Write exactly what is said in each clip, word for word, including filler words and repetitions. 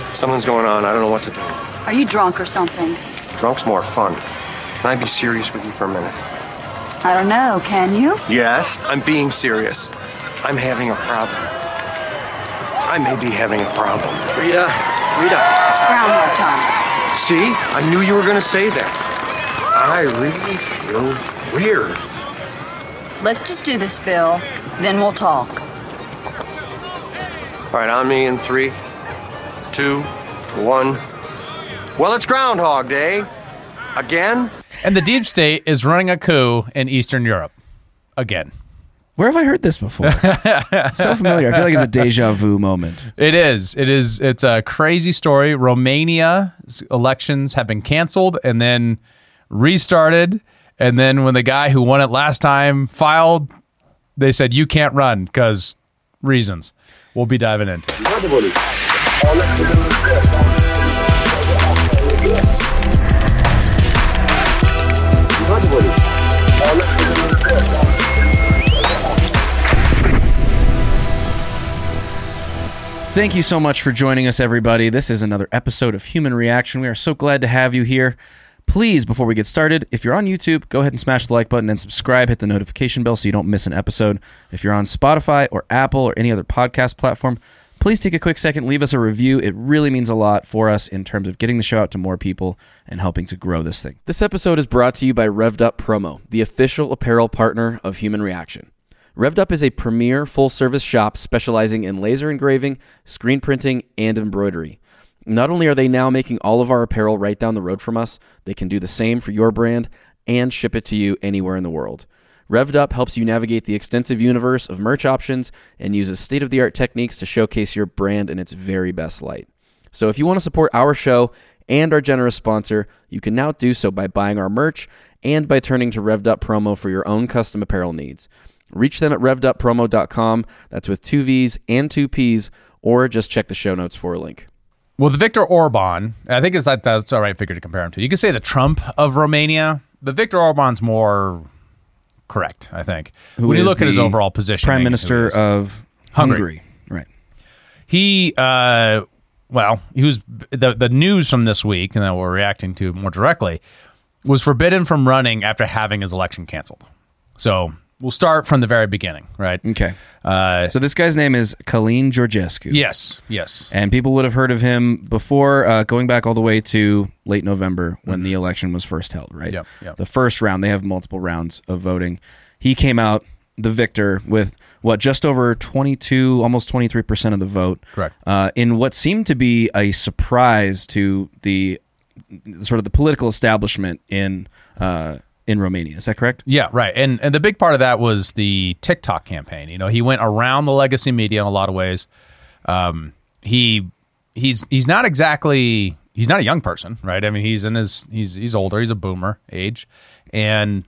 Something's going on. I don't know what to do. Are you drunk or something? Drunk's more fun. Can I be serious with you for a minute? I don't know. Can you? Yes, I'm being serious. I'm having a problem. I may be having a problem. Rita, Rita. It's groundhog time. See? I knew you were going to say that. I really feel weird. Let's just do this, Phil. Then we'll talk. All right, on me in three, two, one. Well, it's Groundhog Day. Again? And the deep state is running a coup in Eastern Europe. Again. Where have I heard this before? So familiar. I feel like it's a deja vu moment. It is. It is. It's a crazy story. Romania's elections have been canceled and then restarted. And then when the guy who won it last time filed, they said, you can't run because reasons. We'll be diving into it. Thank you so much for joining us, everybody. This is another episode of Human Reaction. We are so glad to have you here. Please, before we get started, if you're on YouTube, go ahead and smash the like button and subscribe. Hit the notification bell so you don't miss an episode. If you're on Spotify or Apple or any other podcast platform, please take a quick second, leave us a review. It really means a lot for us in terms of getting the show out to more people and helping to grow this thing. This episode is brought to you by Revved Up Promo, the official apparel partner of Human Reaction. Revved Up is a premier full-service shop specializing in laser engraving, screen printing, and embroidery. Not only are they now making all of our apparel right down the road from us, they can do the same for your brand and ship it to you anywhere in the world. Revved Up helps you navigate the extensive universe of merch options and uses state-of-the-art techniques to showcase your brand in its very best light. So if you want to support our show and our generous sponsor, you can now do so by buying our merch and by turning to Revved Up Promo for your own custom apparel needs. Reach them at revved up promo dot com. That's with two V's and two P's, or just check the show notes for a link. Well, the Viktor Orban, I think it's like that's the right figure to compare him to. You could say the Trump of Romania, but Viktor Orban's more correct, I think. Who when you is look at his the overall position. Prime Minister of Hungary. Hungary. Right. He, uh, well, he was the the news from this week, and that we're reacting to more directly, was forbidden from running after having his election canceled. So we'll start from the very beginning, right? Okay. Uh, So this guy's name is Călin Georgescu. yes, yes. And people would have heard of him before, uh, going back all the way to late November when mm-hmm. the election was first held, right? Yep, yep. The first round, they have multiple rounds of voting. He came out the victor with, what, just over twenty-two, almost twenty-three percent of the vote. Correct. Uh, in what seemed to be a surprise to the sort of the political establishment in uh, in Romania. Is that correct? Yeah, right. And and the big part of that was the TikTok campaign. You know, he went around the legacy media in a lot of ways. Um, he he's he's not exactly he's not a young person, right? I mean, he's in his he's he's older. He's a boomer age, and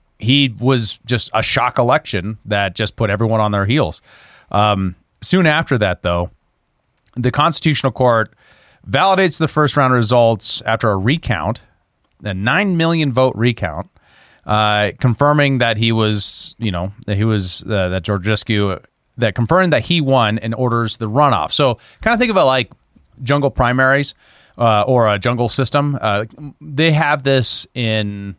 he was just a shock election that just put everyone on their heels. Um, soon after that, though, the Constitutional Court validates the first round results after a recount, a nine million vote recount. Uh, confirming that he was, you know, that he was, uh, that Georgescu, that confirmed that he won and orders the runoff. So kind of think of it like jungle primaries uh, or a jungle system. Uh, they have this in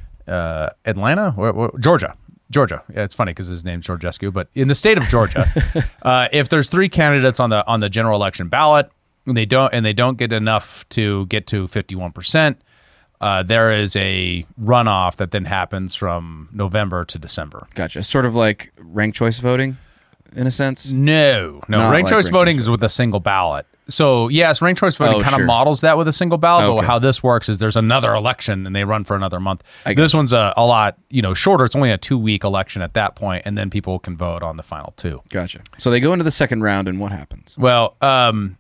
uh, Atlanta, or, or, Georgia. Georgia. Yeah, it's funny because his name's Georgescu, but in the state of Georgia, uh, if there's three candidates on the on the general election ballot, and they don't and they don't get enough to get to fifty-one percent. Uh, there is a runoff that then happens from November to December. Gotcha. Sort of like ranked choice voting, in a sense? No. No. Not Ranked like choice ranked voting choice is with a single ballot. So, yes, ranked choice voting Oh, kind sure. of models that with a single ballot, Okay. but how this works is there's another election and they run for another month. I This gotcha. one's a, a lot you know shorter. It's only a two-week election at that point, and then people can vote on the final two. Gotcha. So they go into the second round, and what happens? Well, um,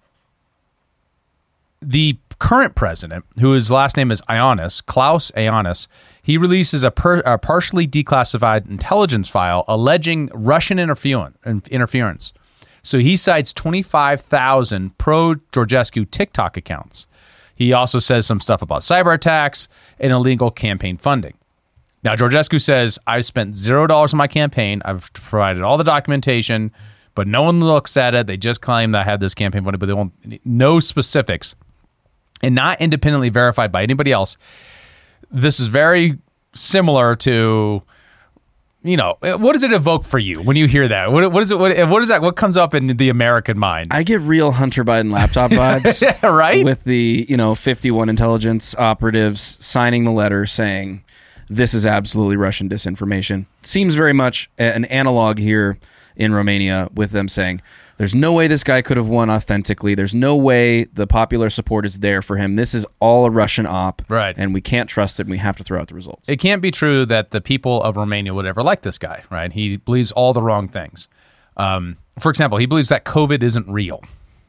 the current president, whose last name is Ioannis, Klaus Ioannis, he releases a, per, a partially declassified intelligence file alleging Russian interference. interference. So he cites twenty-five thousand pro-Georgescu TikTok accounts. He also says some stuff about cyber attacks and illegal campaign funding. Now, Georgescu says, I've spent zero dollars on my campaign. I've provided all the documentation. but no one looks at it. They just claim that I had this campaign money, but they won't, no specifics, and not independently verified by anybody else. This is very similar to, you know, what does it evoke for you when you hear that? What, what is it? What, what is that? What comes up in the American mind? I get real Hunter Biden laptop vibes. Yeah, right? With the, you know, fifty-one intelligence operatives signing the letter saying this is absolutely Russian disinformation. Seems very much an analog here in Romania with them saying there's no way this guy could have won authentically. There's no way the popular support is there for him. This is all a Russian op. Right. And we can't trust it, and we have to throw out the results. It can't be true that the people of Romania would ever like this guy, right? He believes all the wrong things. Um, for example, he believes that COVID isn't real.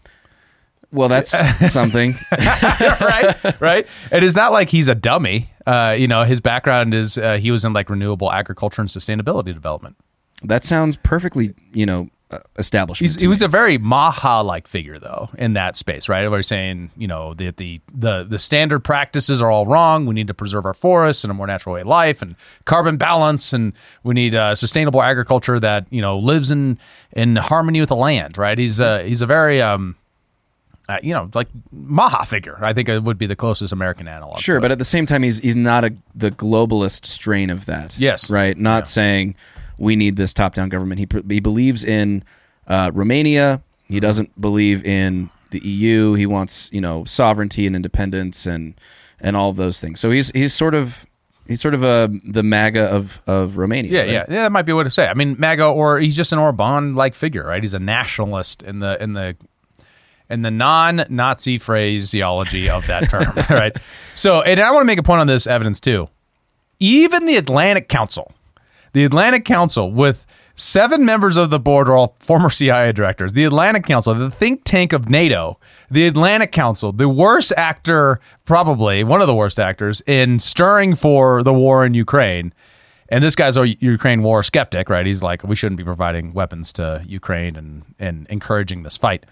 Well, that's something. right, right. It is not like he's a dummy. Uh, you know, his background is uh, he was in like renewable agriculture and sustainability development. That sounds perfectly, you know, uh, establishment. He's, he was a very Maha-like figure, though, in that space, right? Everybody's saying, you know, the, the the the standard practices are all wrong. We need to preserve our forests and a more natural way of life and carbon balance, and we need uh, sustainable agriculture that, you know, lives in in harmony with the land, right? He's a he's a very um, uh, you know, like Maha figure. I think it would be the closest American analog. Sure, but at the same time, he's he's not a the globalist strain of that. Yes, right. Not yeah. saying we need this top-down government. He he believes in uh, Romania. He doesn't believe in the E U. He wants, you know, sovereignty and independence and and all of those things. So he's he's sort of he's sort of a the MAGA of of Romania. Yeah, right? yeah, yeah. That might be what to say. I mean, MAGA, or he's just an Orban-like figure, right? He's a nationalist in the in the in the non-Nazi phraseology of that term, right? So, and I want to make a point on this evidence too. Even the Atlantic Council. The Atlantic Council, with seven members of the board, are all former C I A directors. The Atlantic Council, the think tank of NATO, the Atlantic Council, the worst actor, probably one of the worst actors, in stirring for the war in Ukraine. And this guy's a Ukraine war skeptic, right? He's like, we shouldn't be providing weapons to Ukraine and, and encouraging this fight.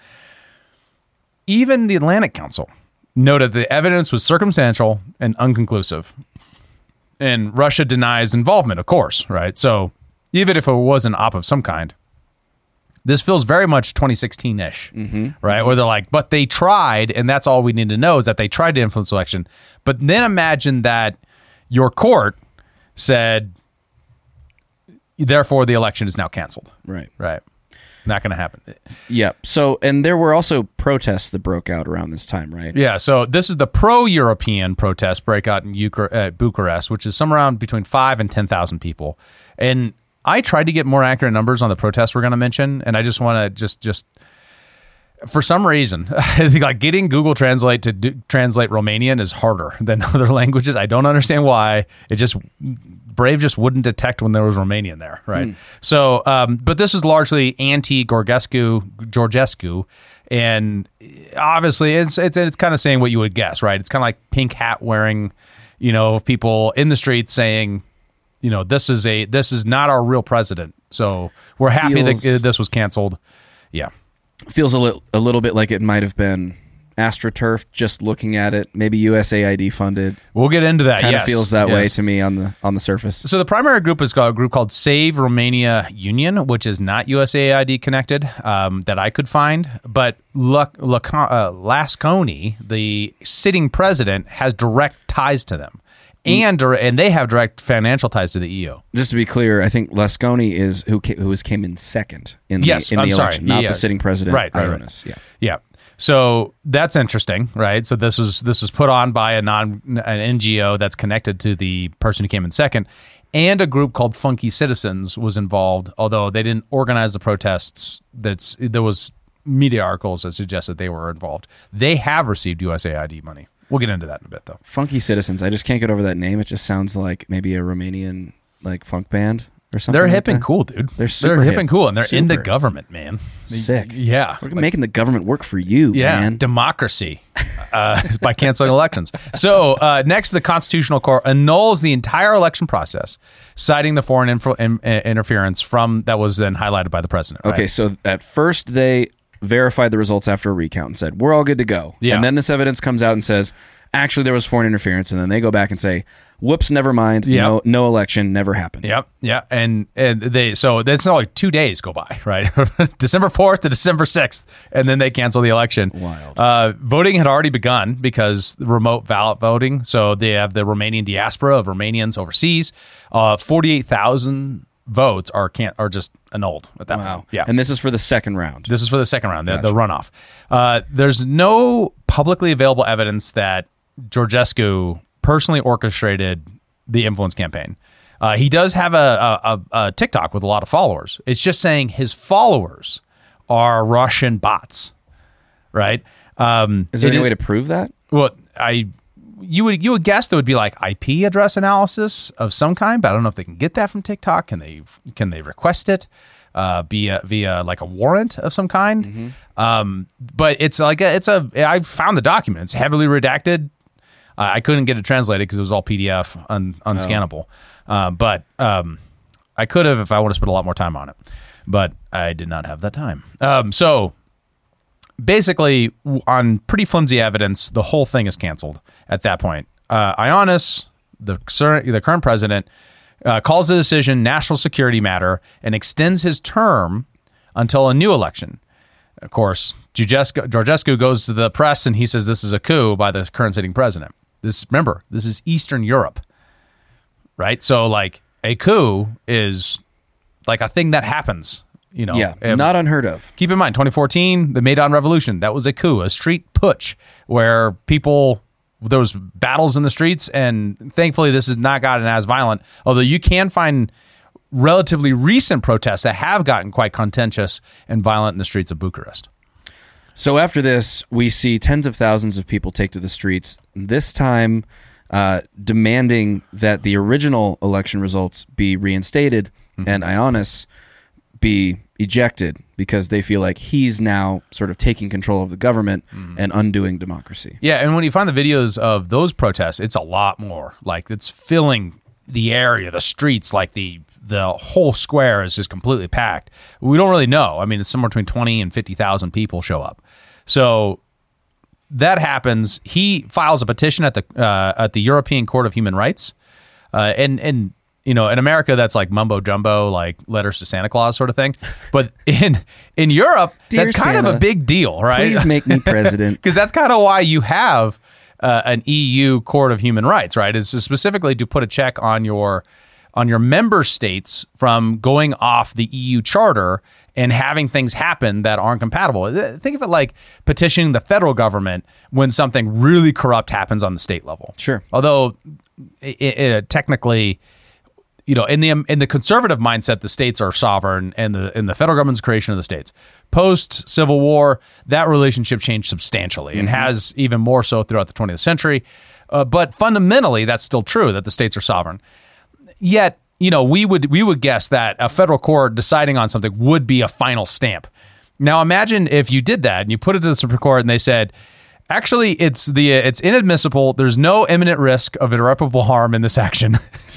Even the Atlantic Council noted the evidence was circumstantial and unconclusive. And Russia denies involvement, of course, right? So even if it was an op of some kind, this feels very much twenty sixteen-ish, mm-hmm. right? Where they're like, but they tried, and that's all we need to know is that they tried to influence the election. But then imagine that your court said, therefore the election is now canceled. Right. Right. Not going to happen. Yeah. So, and there were also protests that broke out around this time, right? Yeah. So this is the pro-European protest breakout in Euchar- uh, Bucharest, which is somewhere around between five and ten thousand people. And I tried to get more accurate numbers on the protests we're going to mention, and I just want to just just for some reason, I think like getting Google Translate to do, translate Romanian is harder than other languages. I don't understand why. It just Brave just wouldn't detect when there was Romanian there, right? Hmm. So, um, but this is largely anti-Georgescu, Georgescu, and obviously it's it's it's kind of saying what you would guess, right? It's kind of like pink hat wearing, you know, people in the streets saying, you know, this is a this is not our real president. So we're happy feels, that this was canceled. Yeah, feels a little a little bit like it might have been AstroTurf, just looking at it, maybe U S A I D funded. We'll get into that. Kind yes. of feels that yes. way to me on the on the surface. So the primary group is called, a group called Save Romania Union, which is not U S A I D connected um, that I could find. But Luc, Luc, uh, Lasconi, the sitting president, has direct ties to them. And and they have direct financial ties to the E U. Just to be clear, I think Lasconi is who came, who was came in second in the, yes, in the I'm election, sorry. not yeah. the sitting president. Right, right, Ioannis. right. Yeah, yeah. So that's interesting, right? So this was this was put on by a non an N G O that's connected to the person who came in second, and a group called Funky Citizens was involved. Although they didn't organize the protests, that's there was media articles that suggested they were involved. They have received U S A I D money. We'll get into that in a bit, though. Funky Citizens. I just can't get over that name. It just sounds like maybe a Romanian like funk band or something. They're like hip that. and cool, dude. They're super They're hip, hip and cool, and they're super. in the government, man. Sick. Yeah, we're like, making the government work for you, yeah, man. Democracy uh, by canceling elections. So uh, next, the Constitutional Court annuls the entire election process, citing the foreign info- in, in, interference from that was then highlighted by the president. Okay, right? so at first they verified the results after a recount and said we're all good to go. Yeah. And then this evidence comes out and says, actually, there was foreign interference, and then they go back and say, Whoops, never mind. Yep. No, no election never happened. Yep, yeah, and and they so that's not like two days go by, right? December fourth to December sixth, and then they cancel the election. Wild. Uh, voting had already begun because remote ballot voting. So they have the Romanian diaspora of Romanians overseas. Uh, forty-eight thousand votes are can't are just annulled at that Wow. point. Yeah, And this is for the second round. this is for the second round, the, Gotcha. the runoff. Uh, there's no publicly available evidence that Georgescu personally orchestrated the influence campaign. Uh, he does have a, a, a TikTok with a lot of followers. It's just saying his followers are Russian bots, right? Um, Is there it any way to prove that? Well, I you would you would guess there would be like I P address analysis of some kind, but I don't know if they can get that from TikTok. Can they can they request it uh, via via like a warrant of some kind? Mm-hmm. Um, but it's like a, it's a I found the document. It's heavily redacted. Uh, I couldn't get it translated because it was all P D F, un, unscannable. Oh. Uh, but um, I could have if I would have spent a lot more time on it. But I did not have that time. Um, so basically, on pretty flimsy evidence, the whole thing is canceled at that point. Uh, Ioannis, the, the current president, uh, calls the decision national security matter and extends his term until a new election. Of course, Georgescu, Georgescu goes to the press and he says this is a coup by the current sitting president. This remember, this is Eastern Europe, right? So like a coup is like a thing that happens, you know. Yeah, Um, not unheard of. Keep in mind, twenty fourteen, the Maidan Revolution, that was a coup, a street putsch where people, there was battles in the streets, and thankfully this has not gotten as violent, although you can find relatively recent protests that have gotten quite contentious and violent in the streets of Bucharest. So after this, we see tens of thousands of people take to the streets, this time uh, demanding that the original election results be reinstated mm-hmm. and Ioannis be ejected because they feel like he's now sort of taking control of the government mm-hmm. and undoing democracy. Yeah, and when you find the videos of those protests, it's a lot more. Like, it's filling the area, the streets, like the the whole square is just completely packed. We don't really know. I mean, it's somewhere between twenty and fifty thousand people show up. So that happens. He files a petition at the uh, at the European Court of Human Rights, uh, and and you know, in America that's like mumbo jumbo, like letters to Santa Claus sort of thing. But in in Europe, Dear that's kind Santa, of a big deal, right? Please make me president, because that's kind of why you have uh, an E U Court of Human Rights, right? It's specifically to put a check on your on your member states from going off the E U charter and having things happen that aren't compatible. Think of it like petitioning the federal government when something really corrupt happens on the state level. Sure. Although it, it, technically, you know, in the in the conservative mindset, the states are sovereign, and the in the federal government's creation of the states. Post Civil War, that relationship changed substantially, mm-hmm. and has even more so throughout the twentieth century. Uh, but fundamentally, that's still true that the states are sovereign. Yet, you know, we would we would guess that a federal court deciding on something would be a final stamp. Now, imagine if you did that and you put it to the Supreme Court and they said, actually, it's the it's inadmissible. There's no imminent risk of irreparable harm in this action.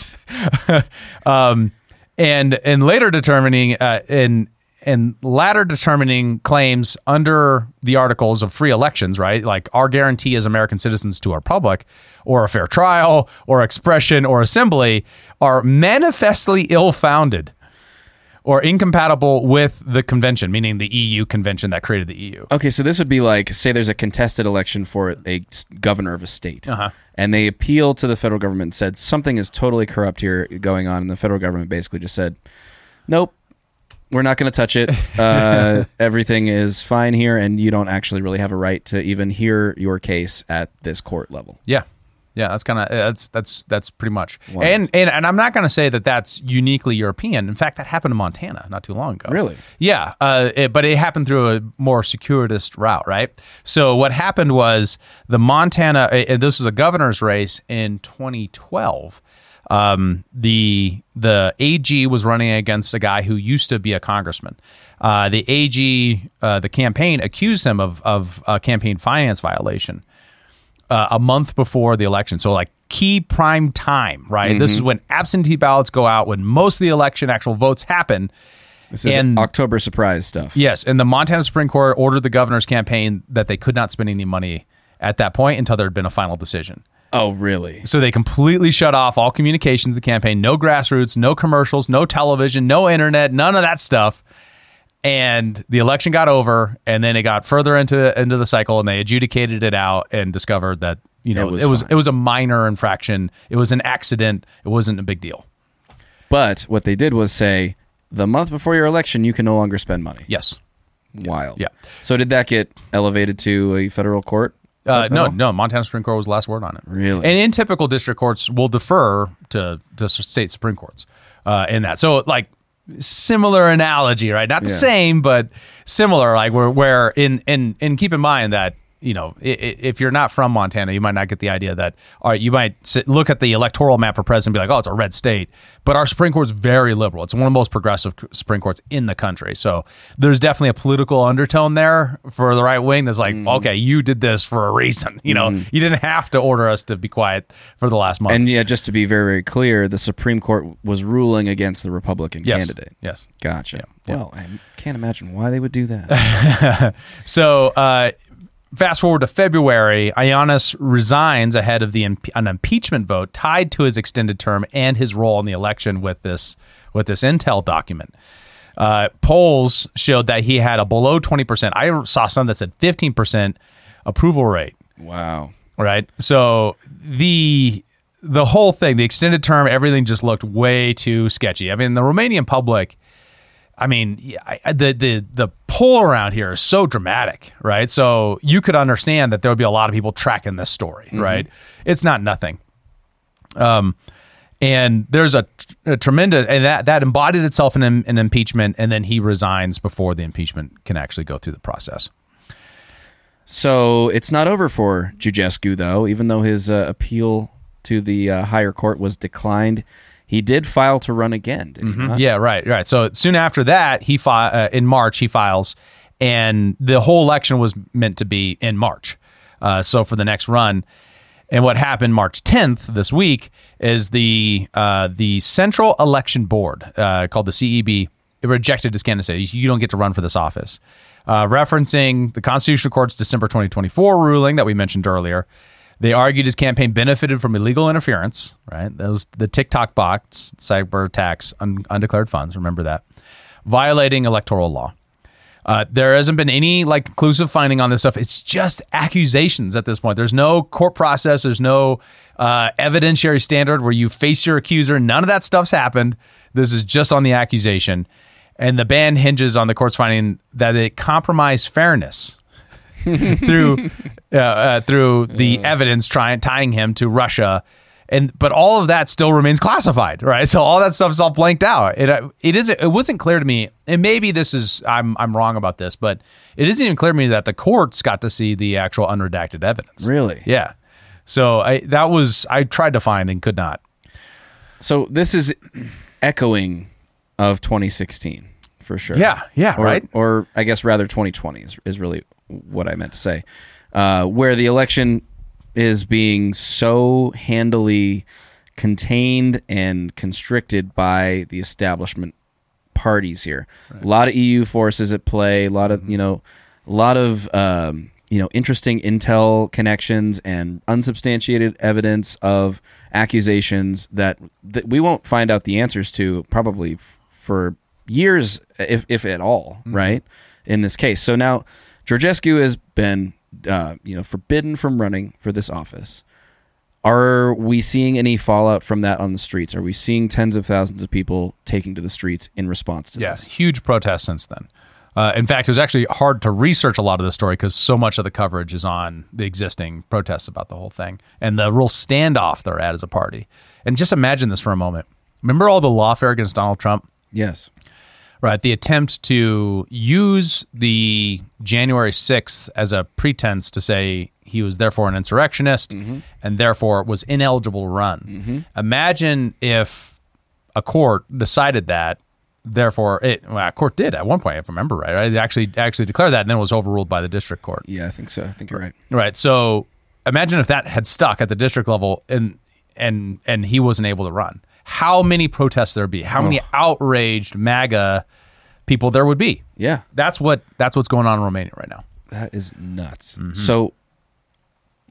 um, and and later determining uh, in and latter determining claims under the articles of free elections, right? Like our guarantee as American citizens to our public, or a fair trial, or expression, or assembly, are manifestly ill-founded or incompatible with the convention, meaning the E U convention that created the E U. Okay, so this would be like, say there's a contested election for a governor of a state, uh-huh. and they appealed to the federal government and said something is totally corrupt here going on, and the federal government basically just said, nope, we're not going to touch it. Uh, everything is fine here, and you don't actually really have a right to even hear your case at this court level. Yeah. Yeah, that's kind of that's that's that's pretty much. Wild. And and and I'm not going to say that that's uniquely European. In fact, that happened in Montana not too long ago. Really? Yeah, uh, it, but it happened through a more circuitous route, right? So what happened was the Montana. Uh, this was a governor's race in twenty twelve. Um, the the A G was running against a guy who used to be a congressman. Uh, the A G, uh, the campaign, accused him of of a campaign finance violation. Uh, a month before the election. So like key prime time, right? Mm-hmm. This is when absentee ballots go out, when most of the election actual votes happen. This is and, October surprise stuff. Yes. And the Montana Supreme Court ordered the governor's campaign that they could not spend any money at that point until there had been a final decision. Oh, really? So they completely shut off all communications of the campaign, no grassroots, no commercials, no television, no internet, none of that stuff. And the election got over, and then it got further into into the cycle, and they adjudicated it out and discovered that, you know, It was it was fine. it was a minor infraction. It was an accident. It wasn't a big deal. But what they did was say, the month before your election, you can no longer spend money. Yes. Wild. Yeah. So did that get elevated to a federal court? Uh, at no, all? no. Montana Supreme Court was the last word on it. Really? And in typical district courts, will defer to to state Supreme Courts uh, in that. So, like, similar analogy, right? Not the Yeah. same, but similar. Like, where where in in and keep in mind that, you know, i- i- if you're not from Montana, you might not get the idea that, all right, you might sit, look at the electoral map for president and be like, oh, it's a red state. But our Supreme Court is very liberal. It's one of the most progressive Supreme Courts in the country. So there's definitely a political undertone there for the right wing that's like, okay, you did this for a reason. You know, you didn't have to order us to be quiet for the last month. And yeah, just to be very, very clear, the Supreme Court was ruling against the Republican yes. candidate. Yes. Gotcha. yeah. Well, I can't imagine why they would do that. So, uh, fast forward to February, Ioannis resigns ahead of the impe- an impeachment vote tied to his extended term and his role in the election with this with this intel document. Uh, polls showed that he had a below twenty percent. I saw some that said fifteen percent approval rate. Wow. Right. So the the whole thing, the extended term, everything just looked way too sketchy. I mean, the Romanian public, I mean, yeah, I, the the the poll around here is so dramatic, right? So you could understand that there would be a lot of people tracking this story, Mm-hmm. right? It's not nothing. Um, and there's a, a tremendous, and that that embodied itself in an, an impeachment, and then he resigns before the impeachment can actually go through the process. So it's not over for Giugescu, though, even though his uh, appeal to the uh, higher court was declined. He did file to run again, did he not? Yeah, right, right. So soon after that, he fi- uh, in March he files, and the whole election was meant to be in March. Uh, so for the next run, and what happened March tenth this week is the uh, the Central Election Board, uh, called the C E B, it rejected his candidacy. You don't get to run for this office, uh, referencing the Constitutional Court's December twenty twenty-four ruling that we mentioned earlier. They argued his campaign benefited from illegal interference, right? Those the TikTok bots, cyber attacks, un, undeclared funds. Remember that, violating electoral law. Uh, there hasn't been any like conclusive finding on this stuff. It's just accusations at this point. There's no court process. There's no uh, evidentiary standard where you face your accuser. None of that stuff's happened. This is just on the accusation, and the ban hinges on the court's finding that it compromised fairness through uh, uh, through the evidence trying tying him to Russia, and but all of that still remains classified, right? So all that stuff is all blanked out. It uh, it isn't it wasn't clear to me, and maybe this is I'm I'm wrong about this, but it isn't even clear to me that the courts got to see the actual unredacted evidence. Really? Yeah. So I that was I tried to find and could not. So this is echoing of twenty sixteen, for sure. Yeah, yeah, or, right. Or I guess rather twenty twenty is, is really what I meant to say, uh, where the election is being so handily contained and constricted by the establishment parties here. Right. A lot of E U forces at play, a lot of, you know, a lot of, um, you know, interesting intel connections and unsubstantiated evidence of accusations that, that we won't find out the answers to probably f- for years, if, if at all, mm-hmm. right, in this case. So now Georgescu has been, uh, you know, forbidden from running for this office. Are we seeing any fallout from that on the streets? Are we seeing tens of thousands of people taking to the streets in response to yes, this? Huge protests since then. Uh, in fact, it was actually hard to research a lot of the story because so much of the coverage is on the existing protests about the whole thing and the real standoff they're at as a party. And just imagine this for a moment. Remember all the lawfare against Donald Trump? Yes. Right. The attempt to use the January sixth as a pretense to say he was therefore an insurrectionist mm-hmm. and therefore was ineligible to run. Mm-hmm. Imagine if a court decided that, therefore, it well, a court did at one point, if I remember right. right? They actually actually declared that, and then it was overruled by the district court. Yeah, I think so. I think you're right. Right. So imagine if that had stuck at the district level and and and he wasn't able to run. How many protests there'd be? How many oh. outraged MAGA people there would be? Yeah. That's what that's what's going on in Romania right now. That is nuts. Mm-hmm. So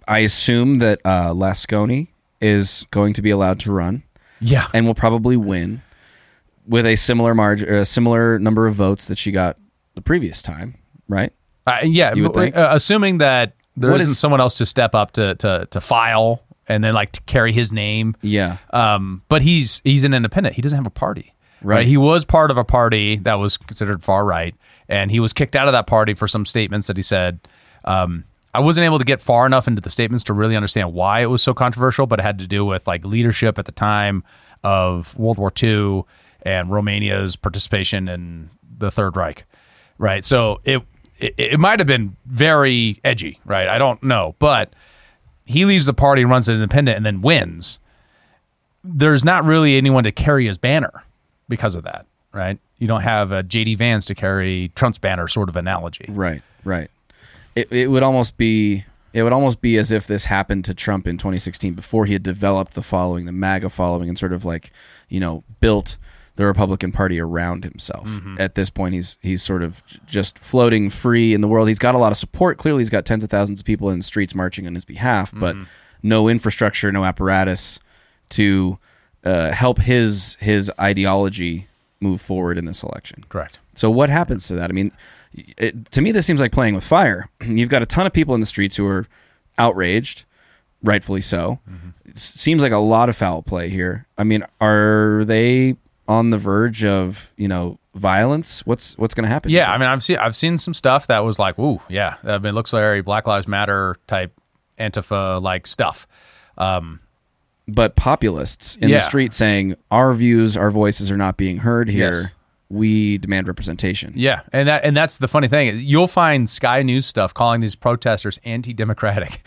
I assume that uh, Lasconi is going to be allowed to run. Yeah. And will probably win with a similar margin, or a similar number of votes that she got the previous time, right? Uh, yeah, You would think? uh, assuming that there What isn't is- someone else to step up to to to file and then like to carry his name. Yeah. Um, but he's he's an independent. He doesn't have a party. Right. He was part of a party that was considered far right, and he was kicked out of that party for some statements that he said. Um, I wasn't able to get far enough into the statements to really understand why it was so controversial, but it had to do with like leadership at the time of World War Two and Romania's participation in the Third Reich. Right. So it it, it might have been very edgy. Right. I don't know, but he leaves the party, runs as independent, and then wins. There's not really anyone to carry his banner because of that, right? You don't have a J D Vance to carry Trump's banner, sort of analogy. Right, right. It it would almost be it would almost be as if this happened to Trump in twenty sixteen before he had developed the following, the MAGA following, and sort of like, you know, built the Republican Party around himself. Mm-hmm. At this point, he's he's sort of just floating free in the world. He's got a lot of support. Clearly, he's got tens of thousands of people in the streets marching on his behalf, but mm-hmm. no infrastructure, no apparatus to uh, help his his ideology move forward in this election. Correct. So what happens to that? I mean, it, to me, this seems like playing with fire. You've got a ton of people in the streets who are outraged, rightfully so. Mm-hmm. It seems like a lot of foul play here. I mean, are they on the verge of, you know, violence? What's what's going to happen? Yeah, I mean, I've seen I've seen some stuff that was like, ooh, yeah. I mean, it looks like very Black Lives Matter type Antifa like stuff. Um, but populists in yeah. the street saying our views, our voices are not being heard here. Yes. We demand representation. Yeah, and that and that's the funny thing. You'll find Sky News stuff calling these protesters anti-democratic.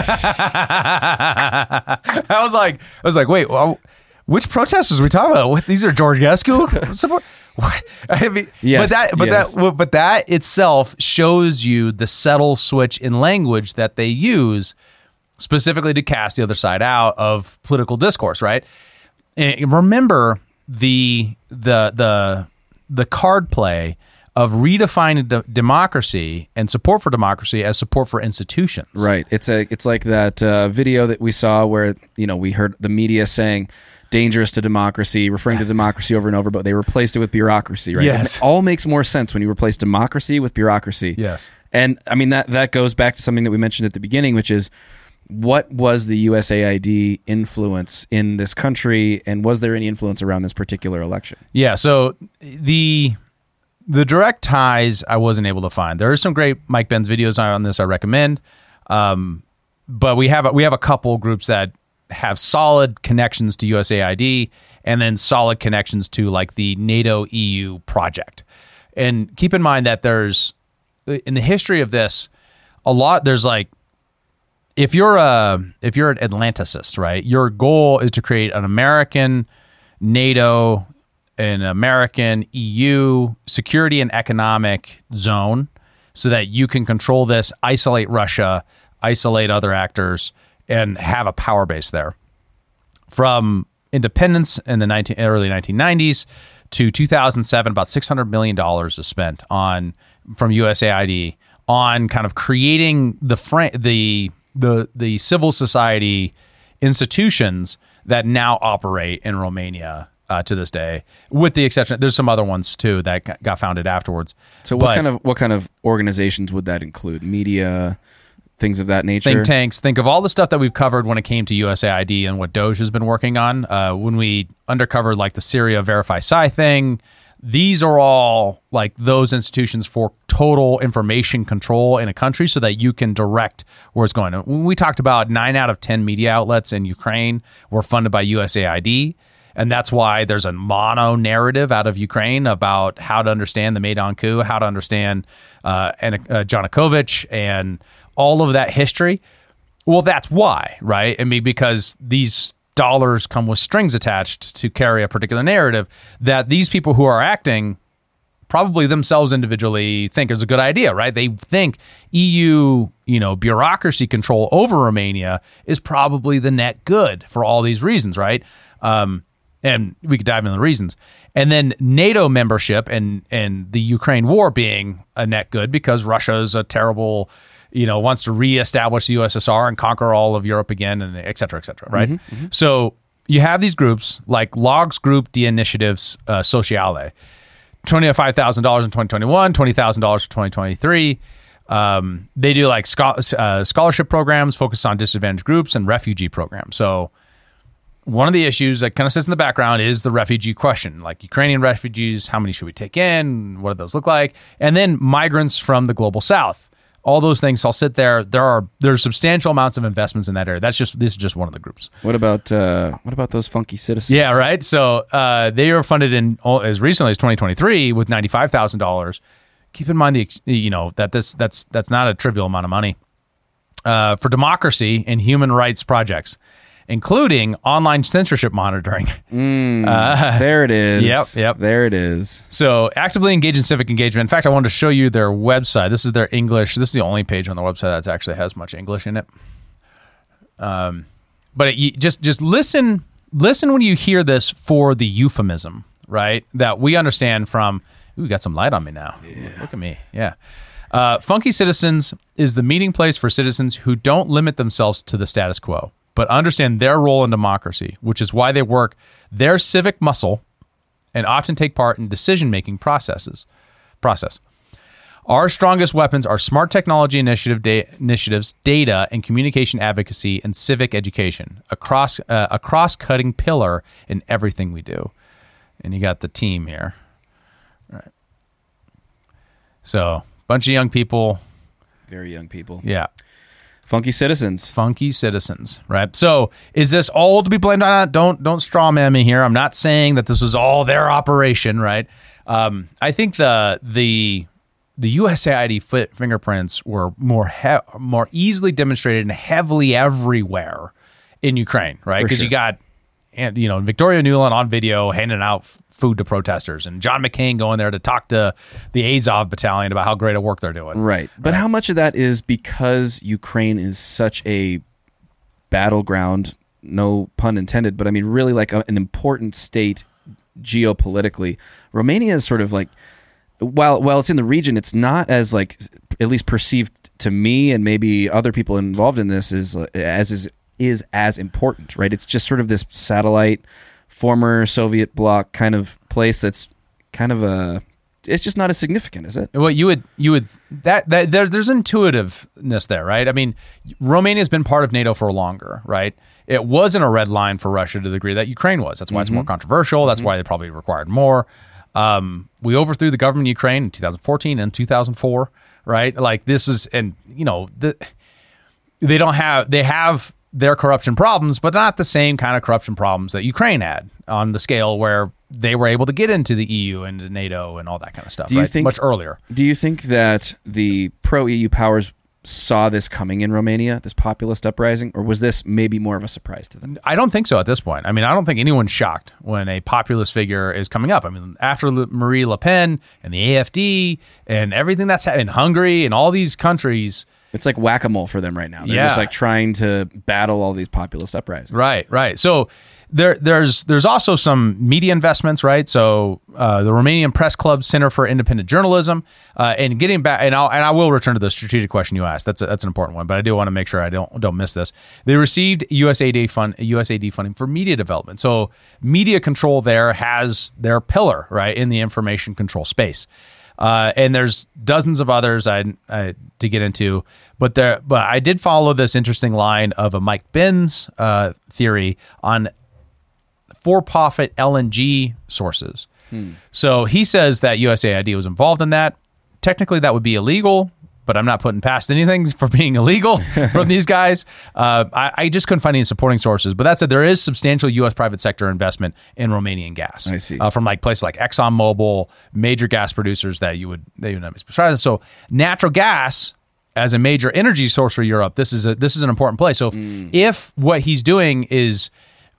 I was like, I was like, wait, well, which protesters are we talking about? What, these are George Gescu? What? I mean, yes, but that, but yes. that, but that itself shows you the subtle switch in language that they use specifically to cast the other side out of political discourse, right? And remember the the the the card play of redefining de- democracy and support for democracy as support for institutions. Right. It's a it's like that uh, video that we saw where, you know, we heard the media saying dangerous to democracy, referring to democracy over and over, but they replaced it with bureaucracy, right? Yes. It all makes more sense when you replace democracy with bureaucracy. Yes. And I mean, that, that goes back to something that we mentioned at the beginning, which is what was the U S A I D influence in this country, and was there any influence around this particular election? Yeah, so the the direct ties I wasn't able to find. There are some great Mike Benz videos on this I recommend, um, but we have a, we have a couple groups that have solid connections to U S A I D and then solid connections to like the NATO E U project. And keep in mind that there's in the history of this a lot. There's like if you're a if you're an Atlanticist, right? Your goal is to create an American NATO, an American E U security and economic zone so that you can control this, isolate Russia, isolate other actors, and have a power base there. From independence in the nineteen, early nineteen nineties to two thousand seven, about six hundred million dollars is spent on from U S A I D on kind of creating the fr- the the the civil society institutions that now operate in Romania uh, to this day, with the exception there's some other ones too that got founded afterwards. So what But kind of what kind of organizations would that include? Media, things of that nature? think tanks? Think of all the stuff that we've covered when it came to U S A I D and what Doge has been working on. Uh, when we undercovered like the Syria Verify Psi thing, these are all like those institutions for total information control in a country so that you can direct where it's going. When we talked about nine out of ten media outlets in Ukraine were funded by U S A I D. And that's why there's a mono narrative out of Ukraine about how to understand the Maidan coup, how to understand uh, and uh, Yanukovych and all of that history. Well, that's why, right? I mean, because these dollars come with strings attached to carry a particular narrative that these people who are acting probably themselves individually think is a good idea, right? They think E U, you know, bureaucracy control over Romania is probably the net good for all these reasons, right? Um, and we could dive into the reasons. And then NATO membership and and the Ukraine war being a net good because Russia is a terrible you know, wants to reestablish the U S S R and conquer all of Europe again, and et cetera, et cetera, right? Mm-hmm, mm-hmm. So you have these groups like Logs Group de Initiatives uh, Sociale, twenty-five thousand dollars in twenty twenty-one, twenty thousand dollars for twenty twenty-three. Um, they do like scho- uh, scholarship programs focused on disadvantaged groups and refugee programs. So one of the issues that kind of sits in the background is the refugee question, like Ukrainian refugees, how many should we take in? What do those look like? And then migrants from the global south. All those things all sit there. There are there's substantial amounts of investments in that area. That's just this is just one of the groups. What about uh, what about those funky citizens? Yeah, right. So uh, they were funded in as recently as twenty twenty-three with ninety-five thousand dollars. Keep in mind the you know that this that's that's not a trivial amount of money uh, for democracy and human rights projects, including online censorship monitoring. Mm, uh, there it is. Yep, yep. There it is. So actively engage in civic engagement. In fact, I wanted to show you their website. This is their English. This is the only page on the website that actually has much English in it. Um, but it, you just just listen listen when you hear this for the euphemism, right? That we understand from. Ooh, got some light on me now. Yeah. Look at me. Yeah. Uh, Funky Citizens is the meeting place for citizens who don't limit themselves to the status quo, but understand their role in democracy, which is why they work their civic muscle and often take part in decision-making processes. Process. Our strongest weapons are smart technology initiative da- initiatives, data, and communication advocacy, and civic education, a, cross, uh, a cross-cutting pillar in everything we do. And you got the team here. Right. So, bunch of young people. Very young people. Yeah. Funky citizens. Funky citizens, right? So, is this all to be blamed on? Don't don't straw man me here. I'm not saying that this was all their operation, right? Um, I think the the the U S A I D foot fingerprints were more he- more easily demonstrated and heavily everywhere in Ukraine, right? Because sure. you got. And, you know, Victoria Nuland on video handing out f- food to protesters, and John McCain going there to talk to the Azov battalion about how great a work they're doing. Right. But right. how much of that is because Ukraine is such a battleground, no pun intended, but I mean really like a, an important state geopolitically. Romania is sort of like, while while it's in the region, it's not as like, at least perceived to me and maybe other people involved in this is as is is as important, right? It's just sort of this satellite, former Soviet bloc kind of place that's kind of a, it's just not as significant, is it? Well, you would, you would, that, that there's, there's intuitiveness there, right? I mean, Romania has been part of NATO for longer, right? It wasn't a red line for Russia to the degree that Ukraine was. That's why mm-hmm. it's more controversial. That's mm-hmm. why they probably required more. Um, we overthrew the government of Ukraine in two thousand fourteen and two thousand four, right? Like this is, and you know, the, they don't have, they have, their corruption problems, but not the same kind of corruption problems that Ukraine had on the scale where they were able to get into the E U and to NATO and all that kind of stuff. Do you right? think, much earlier? Do you think that the pro-E U powers saw this coming in Romania, this populist uprising, or was this maybe more of a surprise to them? I don't think so at this point. I mean, I don't think anyone's shocked when a populist figure is coming up. I mean, after Le- Marie Le Pen and the A F D and everything that's happened in Hungary and all these countries. It's like whack-a-mole for them right now. They're yeah. just like trying to battle all these populist uprisings. Right, right. So there, there's there's also some media investments, right? So uh, the Romanian Press Club Center for Independent Journalism, uh, and getting back, and I'll and I will return to the strategic question you asked. That's a, that's an important one, but I do want to make sure I don't don't miss this. They received U S A I D fund U S A I D funding for media development. So media control there has their pillar, right, in the information control space. Uh, and there's dozens of others I, I to get into, but there. But I did follow this interesting line of a Mike Benz uh, theory on for-profit L N G sources. Hmm. So he says that U S A I D was involved in that. Technically, that would be illegal, but I'm not putting past anything for being illegal from these guys. Uh, I, I just couldn't find any supporting sources. But that said, there is substantial U S private sector investment in Romanian gas. I see. Uh, from like places like ExxonMobil, major gas producers that you would that you would not be surprised. So natural gas as a major energy source for Europe, this is a this is an important place. So if, mm. if what he's doing is,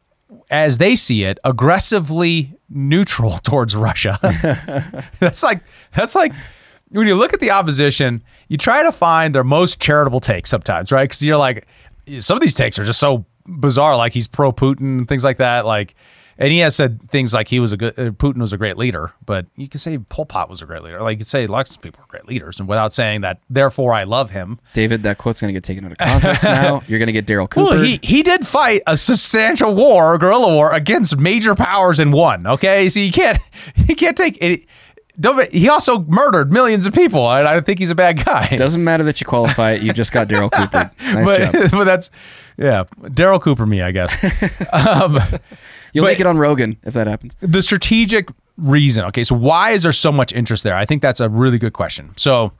as they see it, aggressively neutral towards Russia, that's like that's like. When you look at the opposition, you try to find their most charitable takes sometimes, right? Because you're like, some of these takes are just so bizarre, like he's pro-Putin and things like that. Like, And he has said things like he was a good, uh, Putin was a great leader, but you could say Pol Pot was a great leader. Like you could say lots of people are great leaders, and without saying that, therefore I love him. David, that quote's going to get taken out of context now. You're going to get Daryl Cooper. Well, he, he did fight a substantial war, guerrilla war, against major powers and won. Okay, so you can't you can't take it. Don't, he also murdered millions of people, and I don't think he's a bad guy. Doesn't matter that you qualify it. You just got Daryl Cooper. Nice but, job. But that's yeah, Daryl Cooper me, I guess. um, You'll but- make it on Rogan if that happens. The strategic reason. Okay, so why is there so much interest there? I think that's a really good question. So,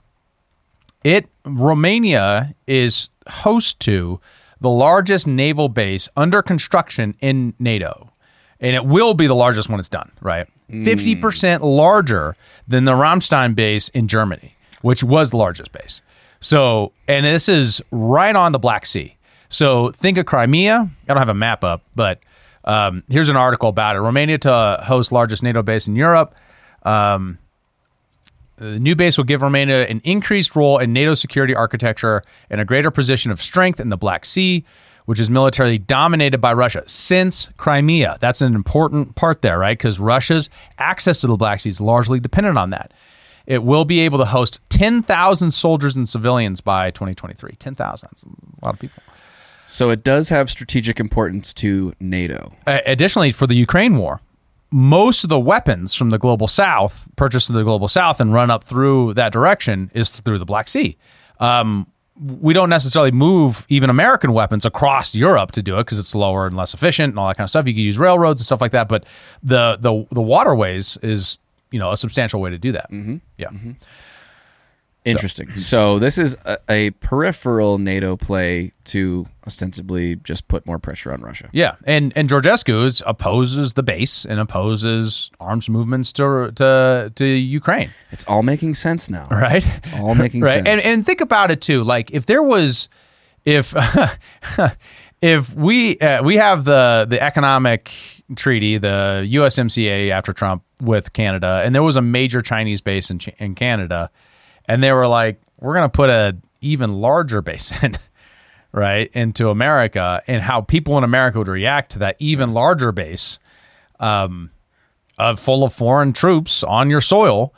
it Romania is host to the largest naval base under construction in NATO, and it will be the largest when it's done. Right, fifty mm. percent larger than the Ramstein base in Germany, which was the largest base. So, and this is right on the Black Sea. So, think of Crimea. I don't have a map up, but Um, here's an article about it. Romania to host largest NATO base in Europe. Um, the new base will give Romania an increased role in NATO security architecture and a greater position of strength in the Black Sea, which is militarily dominated by Russia since Crimea. That's an important part there, right? Because Russia's access to the Black Sea is largely dependent on that. It will be able to host ten thousand soldiers and civilians by twenty twenty-three. ten thousand. That's a lot of people. So it does have strategic importance to NATO. Uh, additionally, for the Ukraine war, most of the weapons from the global south, purchased in the global south and run up through that direction, is through the Black Sea. Um, we don't necessarily move even American weapons across Europe to do it because it's slower and less efficient and all that kind of stuff. You can use railroads and stuff like that, but the the the waterways is, you know, a substantial way to do that. Mm-hmm. Yeah. Mm-hmm. Interesting. So this is a, a peripheral NATO play to ostensibly just put more pressure on Russia. Yeah, and and Georgescu is, opposes the base and opposes arms movements to to to Ukraine. It's all making sense now, right? It's all making right. sense. And and think about it too. Like if there was, if if we uh, we have the the economic treaty, the U S M C A after Trump with Canada, and there was a major Chinese base in in Canada. And they were like, we're going to put a even larger base in, right, into America, and how people in America would react to that even larger base um, of full of foreign troops on your soil.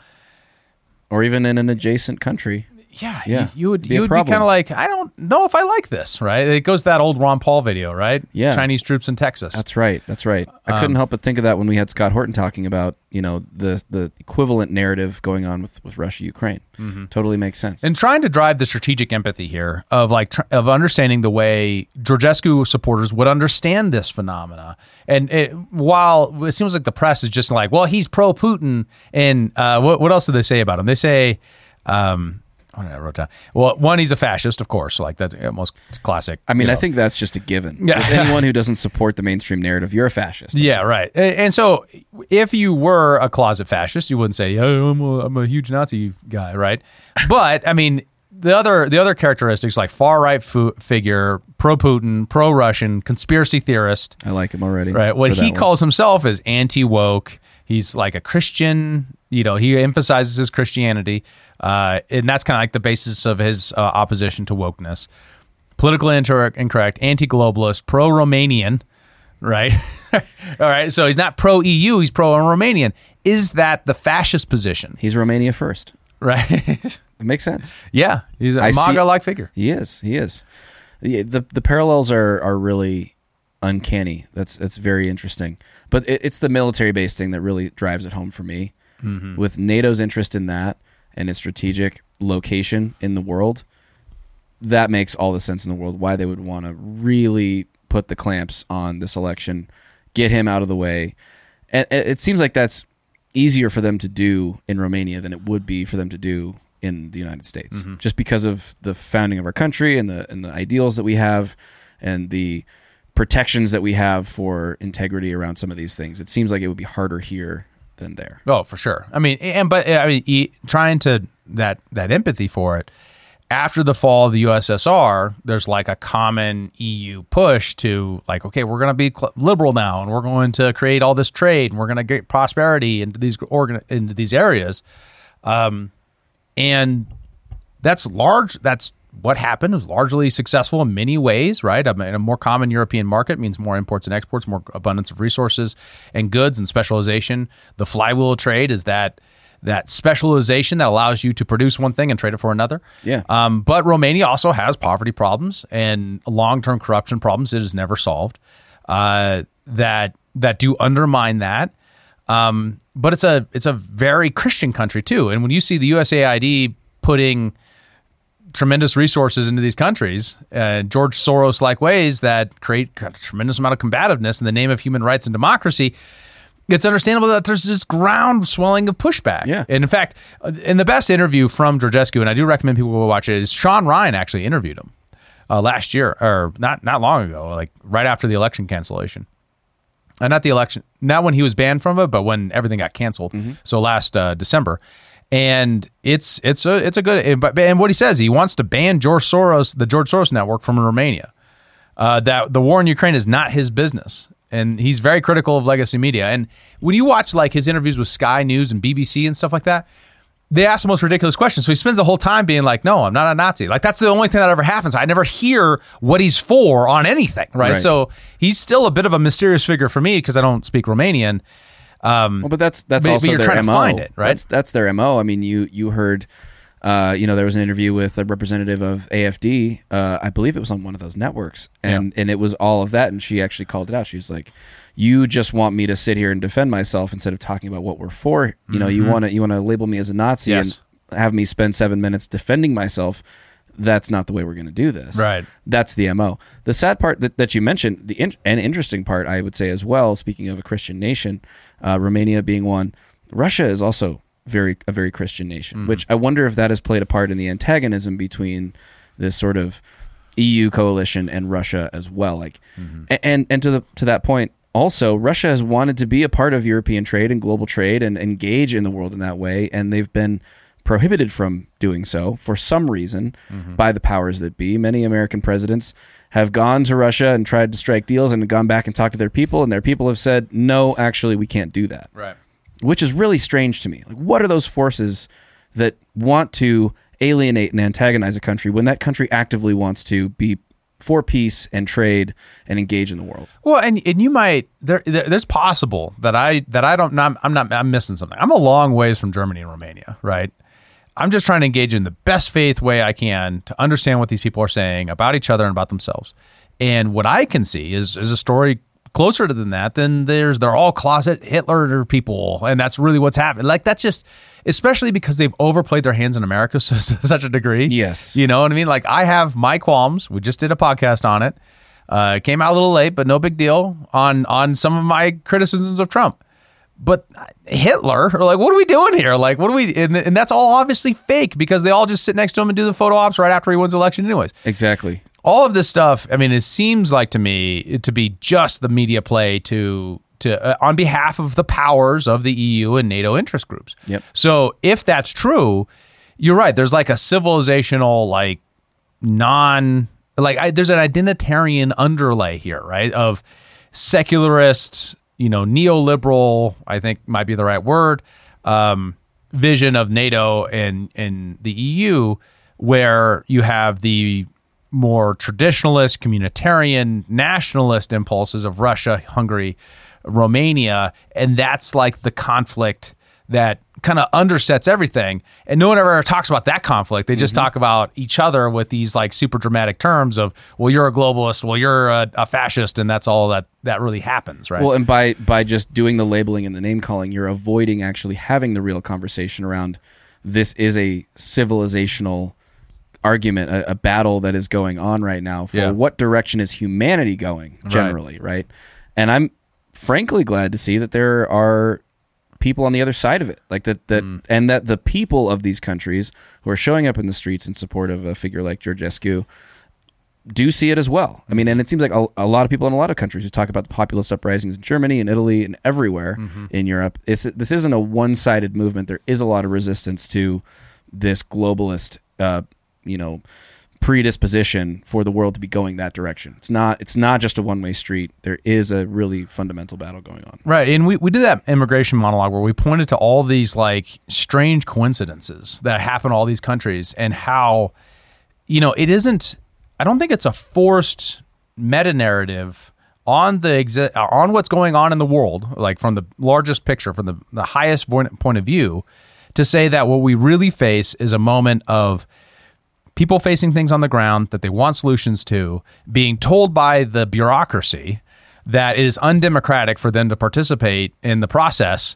Or even in an adjacent country. Yeah, Yeah, you, you would be a you would be problem. kind of like, I don't know if I like this, right? It goes to that old Ron Paul video, right? Yeah. Chinese troops in Texas. That's right. That's right. I couldn't help but think of that when we had Scott Horton talking about, you know, the the equivalent narrative going on with, with Russia, Ukraine. Mm-hmm. Totally makes sense. And trying to drive the strategic empathy here of like tr- of understanding the way Georgescu supporters would understand this phenomena. And it, while it seems like the press is just like, well, he's pro Putin, and uh, what what else do they say about him? They say, um, oh, I wrote down. Well, one, he's a fascist, of course. Like that's most classic. I mean, you I know. think that's just a given. Yeah. With anyone who doesn't support the mainstream narrative, you're a fascist. Yeah, right. And, and so, if you were a closet fascist, you wouldn't say, "Oh, I'm a, I'm a huge Nazi guy," right? But I mean, the other the other characteristics like far right fu- figure, pro Putin, pro Russian, conspiracy theorist, I like him already. right? What for that he one. calls himself is anti woke. He's like a Christian. You know, he emphasizes his Christianity, uh, and that's kind of like the basis of his uh, opposition to wokeness. Politically inter- incorrect, anti-globalist, pro-Romanian, right? All right, so he's not pro-E U, he's pro-Romanian. Is that the fascist position, He's Romania first. right? It makes sense. Yeah, he's a I see- MAGA-like figure. He is. He is. The the, the parallels are are really uncanny. That's that's very interesting. But it, it's the military base thing that really drives it home for me. Mm-hmm. With NATO's interest in that and its strategic location in the world, that makes all the sense in the world why they would want to really put the clamps on this election, get him out of the way. And it it seems like that's easier for them to do in Romania than it would be for them to do in the United States, Mm-hmm. just because of the founding of our country and the and the ideals that we have and the protections that we have for integrity around some of these things. It seems like it would be harder here than there. Oh, for sure. I mean, and but I mean, e- trying to that that empathy for it. After the fall of the U S S R, there's like a common E U push to like, okay, we're going to be cl- liberal now, and we're going to create all this trade, and we're going to get prosperity into these organ- into these areas, um, and that's large. That's what happened. It was largely successful in many ways, right? I mean, a more common European market means more imports and exports, more abundance of resources and goods and specialization. The flywheel of trade is that that specialization that allows you to produce one thing and trade it for another. Yeah. Um, but Romania also has poverty problems and long-term corruption problems it has never solved uh, that that do undermine that. Um, but it's a it's a very Christian country too. And when you see the U S A I D putting tremendous resources into these countries, uh, George Soros-like ways that create a tremendous amount of combativeness in the name of human rights and democracy, it's understandable that there's this ground swelling of pushback. Yeah. And in fact, in the best interview from Georgescu, and I do recommend people go watch it, is Sean Ryan actually interviewed him uh, last year, or not not long ago, like right after the election cancellation. Uh, not the election, not when he was banned from it, but when everything got canceled. Mm-hmm. So last uh, December. And it's it's a it's a good and, and what he says, he wants to ban George Soros, the George Soros network, from Romania. Uh, that the war in Ukraine is not his business, and he's very critical of legacy media. And when you watch like his interviews with Sky News and B B C and stuff like that, they ask the most ridiculous questions. So he spends the whole time being like, "No, I'm not a Nazi." Like that's the only thing that ever happens. I never hear what he's for on anything, right? Right. So he's still a bit of a mysterious figure for me because I don't speak Romanian. Um, Well, but that's that's but- also but you're their trying M to O. find it, right? That's that's their M O. I mean, you you heard, uh, you know, there was an interview with a representative of A F D. Uh, I believe it was on one of those networks, and and it was all of that. And she actually called it out. She was like, "You just want me to sit here and defend myself instead of talking about what we're for. You know, you want to you want to label me as a Nazi Yes. and have me spend seven minutes defending myself." That's not the way we're going to do this. Right. That's the M O. The sad part that, that you mentioned, the in, and interesting part, I would say as well, speaking of a Christian nation, uh, Romania being one, Russia is also very a very Christian nation, Mm-hmm. which I wonder if that has played a part in the antagonism between this sort of E U coalition and Russia as well. Like, Mm-hmm. a- and and to the to that point, also Russia has wanted to be a part of European trade and global trade and engage in the world in that way, and they've been prohibited from doing so for some reason Mm-hmm. by the powers that be. Many American presidents have gone to Russia and tried to strike deals and gone back and talked to their people, and their people have said, no, actually, we can't do that. Right. Which is really strange to me. Like, what are those forces that want to alienate and antagonize a country when that country actively wants to be for peace and trade and engage in the world? Well, and and you might there, there there's possible that I that I don't I'm, I'm not I'm missing something. I'm a long ways from Germany and Romania, right? I'm just trying to engage in the best faith way I can to understand what these people are saying about each other and about themselves. And what I can see is is a story closer to than that. Then there's they're all closet Hitler people, and that's really what's happening. Like that's just, especially because they've overplayed their hands in America to such a degree. Yes. You know what I mean? Like I have my qualms. We just did a podcast on it. Uh, it came out a little late, but no big deal on on some of my criticisms of Trump. But Hitler, or like, what are we doing here? Like, what do we? And, and that's all obviously fake because they all just sit next to him and do the photo ops right after he wins the election, anyways. Exactly. All of this stuff. I mean, it seems like to me to be just the media play to to uh, on behalf of the powers of the E U and NATO interest groups. Yep. So if that's true, you're right. There's like a civilizational, like non, like I, there's an identitarian underlay here, right? Of secularist, you know, neoliberal, I think might be the right word, um, vision of NATO and, and the E U, where you have the more traditionalist, communitarian, nationalist impulses of Russia, Hungary, Romania, and that's like the conflict that kind of undersets everything. And no one ever talks about that conflict. They just mm-hmm. talk about each other with these like super dramatic terms of, well, you're a globalist, well, you're a, a fascist, and that's all that that really happens, right? Well, and by by just doing the labeling and the name calling, you're avoiding actually having the real conversation around this is a civilizational argument, a, a battle that is going on right now for Yeah. what direction is humanity going generally, right. right? And I'm frankly glad to see that there are people on the other side of it, like that, that, mm. and that the people of these countries who are showing up in the streets in support of a figure like Georgescu do see it as well. I mean, and it seems like a, a lot of people in a lot of countries who talk about the populist uprisings in Germany and Italy and everywhere mm-hmm. in Europe. It's, this isn't a one-sided movement. There is a lot of resistance to this globalist, uh, you know, predisposition for the world to be going that direction. It's not it's not just a one-way street. There is a really fundamental battle going on. Right. And we, we did that immigration monologue where we pointed to all these like strange coincidences that happen in all these countries and how you know, it isn't, I don't think it's a forced meta narrative on the exi- on what's going on in the world, like from the largest picture, from the, the highest point point of view, to say that what we really face is a moment of people facing things on the ground that they want solutions to, being told by the bureaucracy that it is undemocratic for them to participate in the process.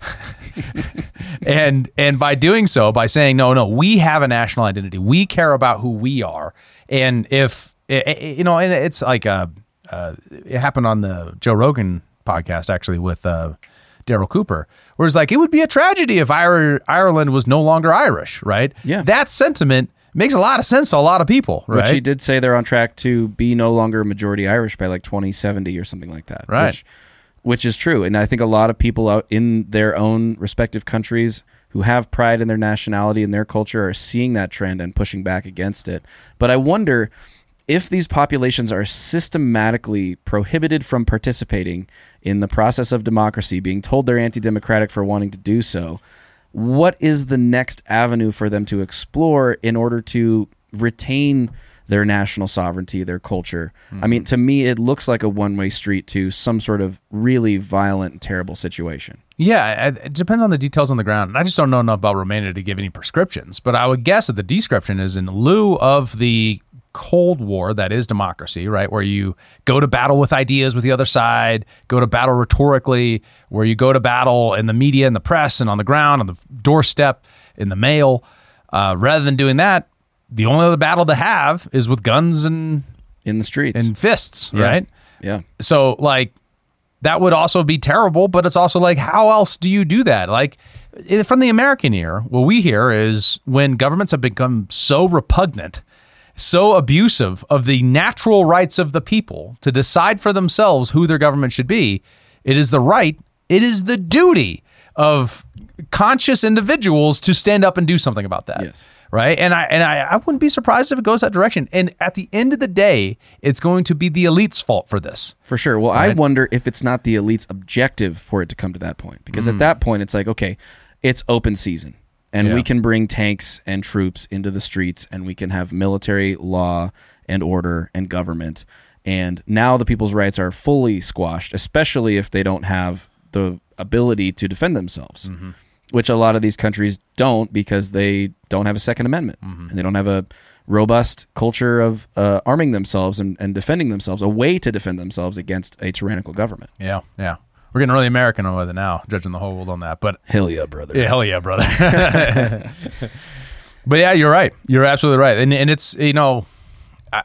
and and by doing so, by saying, no, no, we have a national identity. We care about who we are. And if, you know, and it's like, a, uh, it happened on the Joe Rogan podcast, actually, with uh, Daryl Cooper, where it's like, it would be a tragedy if Ir- Ireland was no longer Irish, right? Yeah. That sentiment makes a lot of sense to a lot of people, right? Which he did say they're on track to be no longer majority Irish by like twenty seventy or something like that. Right. Which, which is true. And I think a lot of people out in their own respective countries who have pride in their nationality and their culture are seeing that trend and pushing back against it. But I wonder if these populations are systematically prohibited from participating in the process of democracy, being told they're anti-democratic for wanting to do so, what is the next avenue for them to explore in order to retain their national sovereignty, their culture? Mm-hmm. I mean, to me, it looks like a one-way street to some sort of really violent and terrible situation. Yeah, it depends on the details on the ground. And I just don't know enough about Romania to give any prescriptions. But I would guess that the description is in lieu of the Cold War, that is democracy, right? Where you go to battle with ideas with the other side, go to battle rhetorically, where you go to battle in the media and the press and on the ground, on the doorstep, in the mail. Uh, rather than doing that, the only other battle to have is with guns and in the streets and fists, yeah. right? Yeah. So like that would also be terrible, but it's also like, how else do you do that? Like from the American ear, what we hear is when governments have become so repugnant, so abusive of the natural rights of the people to decide for themselves who their government should be, it is the right, it is the duty of conscious individuals to stand up and do something about that. Yes. Right. And I and I, I wouldn't be surprised if it goes that direction. And at the end of the day, it's going to be the elite's fault for this. For sure. Well, right? I wonder if it's not the elite's objective for it to come to that point. Because mm. at that point, it's like, okay, it's open season. And yeah. we can bring tanks and troops into the streets, and we can have military law and order and government. And now the people's rights are fully squashed, especially if they don't have the ability to defend themselves, mm-hmm. which a lot of these countries don't because they don't have a Second Amendment. Mm-hmm. And they don't have a robust culture of uh, arming themselves and, and defending themselves, a way to defend themselves against a tyrannical government. Yeah, yeah. We're getting really American with it now, judging the whole world on that. But hell yeah, brother. Yeah, hell yeah, brother. But yeah, you're right. You're absolutely right. And and it's, you know, I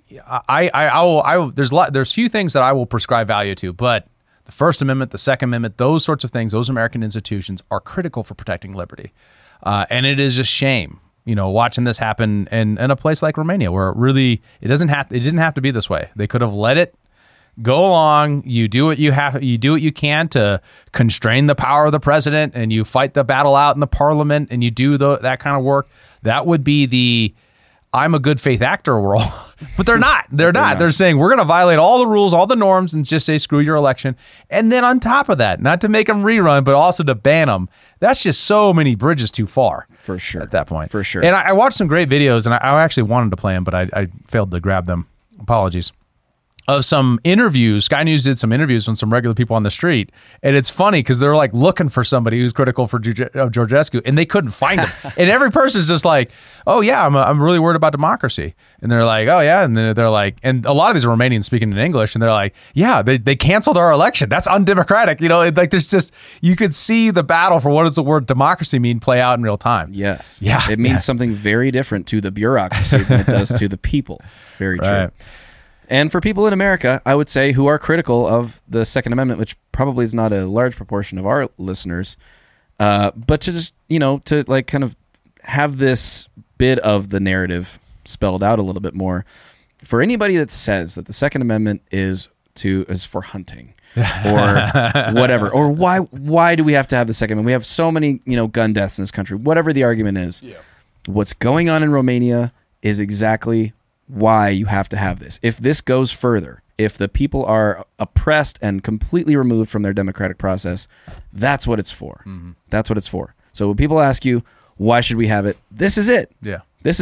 I I, I, will, I will, there's a lot, there's few things that I will prescribe value to, but the First Amendment, the Second Amendment, those sorts of things, those American institutions are critical for protecting liberty. Uh, and it is a shame, you know, watching this happen in, in a place like Romania, where it really it doesn't have it didn't have to be this way. They could have let it go along. You do what you have. You do what you can to constrain the power of the president, and you fight the battle out in the parliament, and you do the, that kind of work. That would be the I'm a good faith actor role. But they're not. They're, they're not. not. They're saying we're going to violate all the rules, all the norms, and just say screw your election. And then on top of that, not to make them rerun, but also to ban them. That's just so many bridges too far. For sure. At that point. For sure. And I, I watched some great videos, and I, I actually wanted to play them, but I, I failed to grab them. Apologies. Of some interviews. Sky News did some interviews with some regular people on the street. And it's funny because they're like looking for somebody who's critical for George- of Georgescu, and they couldn't find him. And every person's just like, oh, yeah, I'm, I'm really worried about democracy. And they're like, oh, yeah. And then they're like, and a lot of these are Romanians speaking in English. And they're like, yeah, they, they canceled our election. That's undemocratic. You know, it, like there's just, you could see the battle for what does the word democracy mean play out in real time. Yes. Yeah. It means yeah. something very different to the bureaucracy than it does to the people. Very true. Right. And for people in America, I would say, who are critical of the Second Amendment, which probably is not a large proportion of our listeners, uh, but to just, you know, to like kind of have this bit of the narrative spelled out a little bit more. For anybody that says that the Second Amendment is to is for hunting or whatever, or why why do we have to have the Second Amendment? We have so many, you know, gun deaths in this country, whatever the argument is. Yeah. What's going on in Romania is exactly why you have to have this. If this goes further, if the people are oppressed and completely removed from their democratic process, that's what it's for. Mm-hmm. That's what it's for. So when people ask you, why should we have it? This is it. Yeah. This is it.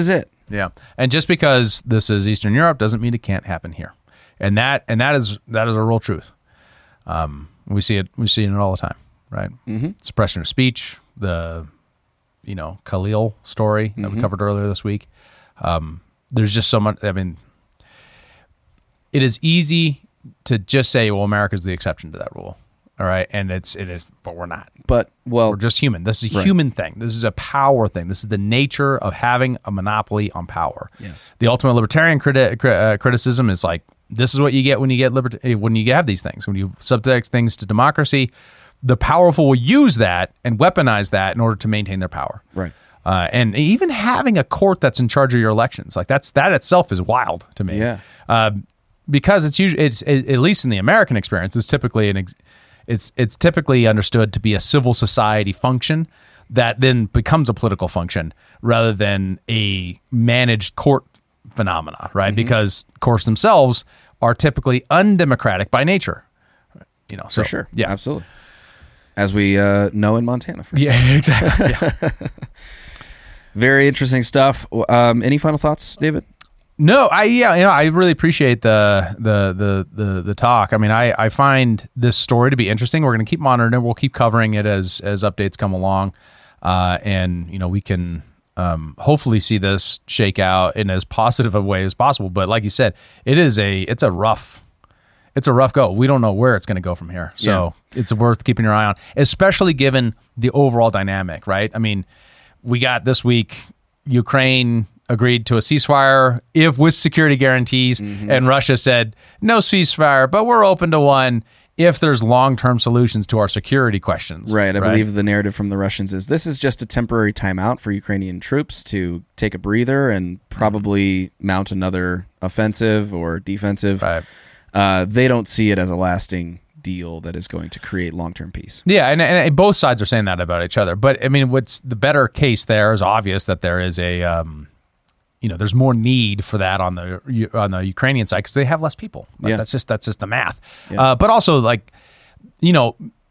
Yeah. And just because this is Eastern Europe doesn't mean it can't happen here. And that and that is that is a real truth. Um, we see it we see it all the time, right? Mm-hmm. Suppression of speech, the you know, Khalil story that mm-hmm. we covered earlier this week. Um, there's just so much. I mean, it is easy to just say, well, America's the exception to that rule. All right. And it's, it is, but we're not. But, well, we're just human. This is a right. human thing. This is a power thing. This is the nature of having a monopoly on power. Yes. The ultimate libertarian criti- uh, criticism is like, this is what you get when you get liberty, when you have these things, when you subject things to democracy. The powerful will use that and weaponize that in order to maintain their power. Right. Uh, and even having a court that's in charge of your elections, like that's that itself is wild to me. Yeah. Uh, because it's usually it's it, at least in the American experience, it's typically an ex- it's it's typically understood to be a civil society function that then becomes a political function rather than a managed court phenomena, right? Mm-hmm. Because courts themselves are typically undemocratic by nature. You know, so for sure, yeah, absolutely. As we uh, know in Montana. For yeah, exactly. Yeah. Very interesting stuff. Um, any final thoughts, David? No, I yeah, you know, I really appreciate the the the the the talk. I mean, I, I find this story to be interesting. We're going to keep monitoring it. We'll keep covering it as as updates come along, uh, and you know, we can um, hopefully see this shake out in as positive a way as possible. But like you said, it is a it's a rough. It's a rough go. We don't know where it's going to go from here. So yeah. It's worth keeping your eye on, especially given the overall dynamic, right? I mean, we got this week, Ukraine agreed to a ceasefire if with security guarantees, mm-hmm. and Russia said, no ceasefire, but we're open to one if there's long-term solutions to our security questions. Right. I right? believe the narrative from the Russians is this is just a temporary timeout for Ukrainian troops to take a breather and probably mm-hmm. mount another offensive or defensive. Right. Uh, they don't see it as a lasting deal that is going to create long-term peace. Yeah, and, and both sides are saying that about each other. But I mean, what's the better case there is obvious that there is a, um, you know, there's more need for that on the on the Ukrainian side because they have less people. Like, yeah. that's just that's just the math. Yeah. Uh, but also, like, you know,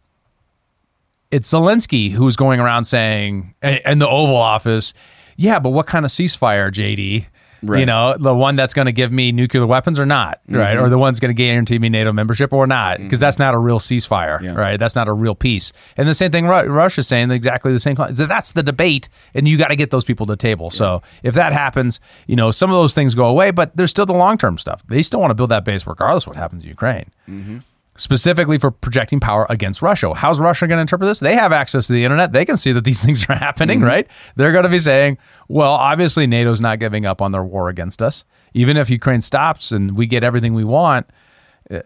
it's Zelensky who's going around saying in the Oval Office, yeah, but what kind of ceasefire, J D? Right. You know, the one that's going to give me nuclear weapons or not, right? Mm-hmm. Or the one's going to guarantee me NATO membership or not, because mm-hmm. that's not a real ceasefire, yeah. right? That's not a real peace. And the same thing Ru- Russia's saying, exactly the same. That's the debate, and you got to get those people to the table. Yeah. So if that happens, you know, some of those things go away, but there's still the long-term stuff. They still want to build that base regardless of what happens in Ukraine. Mm-hmm. Specifically for projecting power against Russia. How's Russia going to interpret this? They have access to the internet. They can see that these things are happening, mm-hmm. right? They're going to be saying, well, obviously NATO's not giving up on their war against us. Even if Ukraine stops and we get everything we want, uh,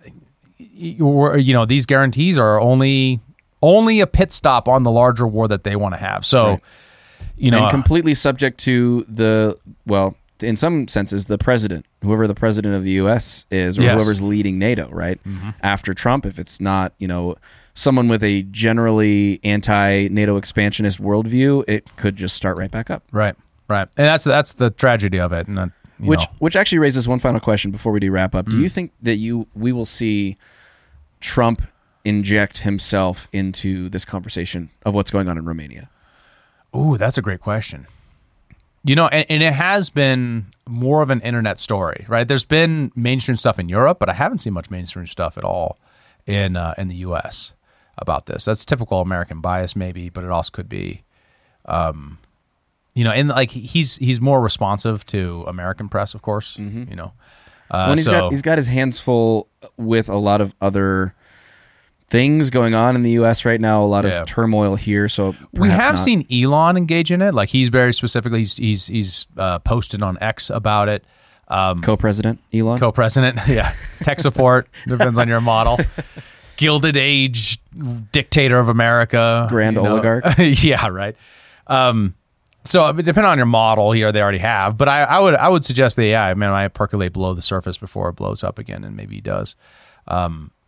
you know, these guarantees are only only a pit stop on the larger war that they want to have. So, right. you know, and completely subject to the, well, in some senses, the president, whoever the president of the U S is, or yes. whoever's leading NATO, right? Mm-hmm. After Trump, if it's not, you know, someone with a generally anti-NATO expansionist worldview, it could just start right back up. Right, right. And that's that's the tragedy of it. And, uh, which know. which actually raises one final question before we do wrap up. Mm. Do you think that you we will see Trump inject himself into this conversation of what's going on in Romania? Ooh, that's a great question. You know, and, and it has been more of an internet story, right? There's been mainstream stuff in Europe, but I haven't seen much mainstream stuff at all in uh, in the U S about this. That's typical American bias, maybe, but it also could be, um, you know, and like he's he's more responsive to American press, of course. Mm-hmm. You know, uh, well, he's so got he's got his hands full with a lot of other things going on in the U S right now, a lot yeah. of turmoil here. So we have not. seen Elon engage in it. Like he's very specifically, he's he's, he's uh, posted on X about it. Um, Co-president Elon? Co-president, yeah. Tech support, depends on your model. Gilded Age dictator of America. Grand you know? oligarch. Yeah, right. Um, so depending on your model here, they already have. But I, I would I would suggest that, yeah, I mean, I percolate below the surface before it blows up again, and maybe he does. Um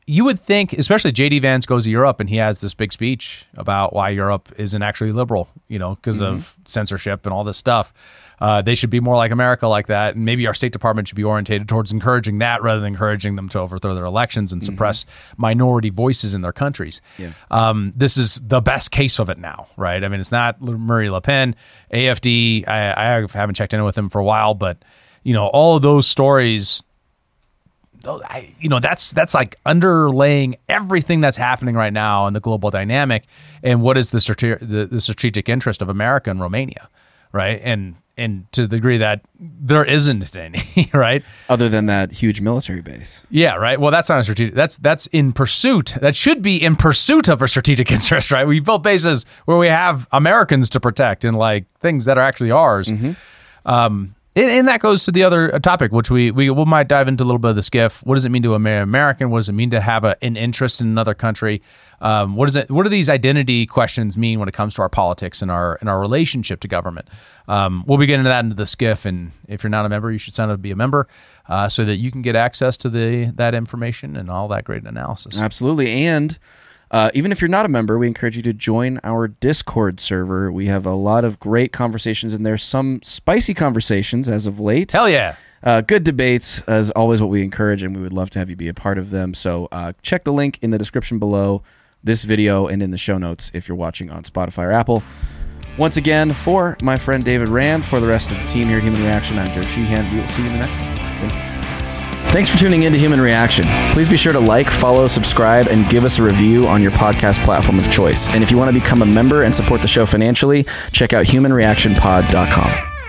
you would think, especially J D Vance goes to Europe and he has this big speech about why Europe isn't actually liberal, you know, because mm-hmm. of censorship and all this stuff. Uh, they should be more like America like that. And maybe our State Department should be orientated towards encouraging that rather than encouraging them to overthrow their elections and mm-hmm. suppress minority voices in their countries. Yeah. Um, this is the best case of it now, right? I mean, it's not Marie Le Pen, A F D. I, I haven't checked in with them for a while, but, you know, all of those stories, I, you know, that's that's like underlaying everything that's happening right now in the global dynamic and what is the, strate- the, the strategic interest of America and Romania, right? And and to the degree that there isn't any, right? Other than that huge military base. Yeah, right. Well, that's not a strategic. That's that's in pursuit. That should be in pursuit of a strategic interest, right? We built bases where we have Americans to protect and like things that are actually ours. Mm-hmm. Um, and, and that goes to the other topic, which we we we might dive into a little bit of the skiff. What does it mean to an American? What does it mean to have a, an interest in another country? Um, what is it? What do these identity questions mean when it comes to our politics and our and our relationship to government? Um, we'll be getting into that into the skiff, and if you're not a member, you should sign up to be a member uh, so that you can get access to the that information and all that great analysis. Absolutely, and uh, even if you're not a member, we encourage you to join our Discord server. We have a lot of great conversations in there, some spicy conversations as of late. Hell yeah. Uh, good debates, as always, what we encourage, and we would love to have you be a part of them. So uh, check the link in the description below this video and in the show notes if you're watching on Spotify or Apple. Once again, for my friend David Rand, for the rest of the team here at Human Reaction, I'm Joe Sheehan. We will see you in the next one. Thank you. Thanks for tuning in to Human Reaction. Please be sure to like, follow, subscribe, and give us a review on your podcast platform of choice. And if you want to become a member and support the show financially, check out human reaction pod dot com.